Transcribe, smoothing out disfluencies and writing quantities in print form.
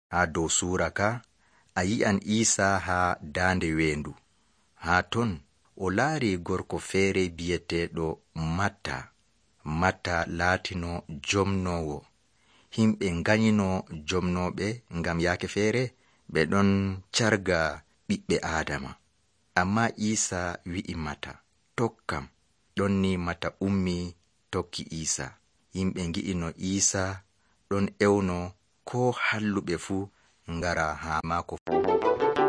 Ha dow sura ka a yi'an Isa ha dande wendu. Ha ton o laari gorko feere bi'eteɗo Matta laatino jomnowo. Himɓe nganyino jomnoɓe ngam yaake feere ɓe ɗon carga ɓiɓɓe Adama. Amma Isa wi'i Matta, tokkam. Ɗon ni Matta ummi tokki Isa. Himɓe ngi'ino Isa ɗon ewno ko halluɓe fu ngara ha maako.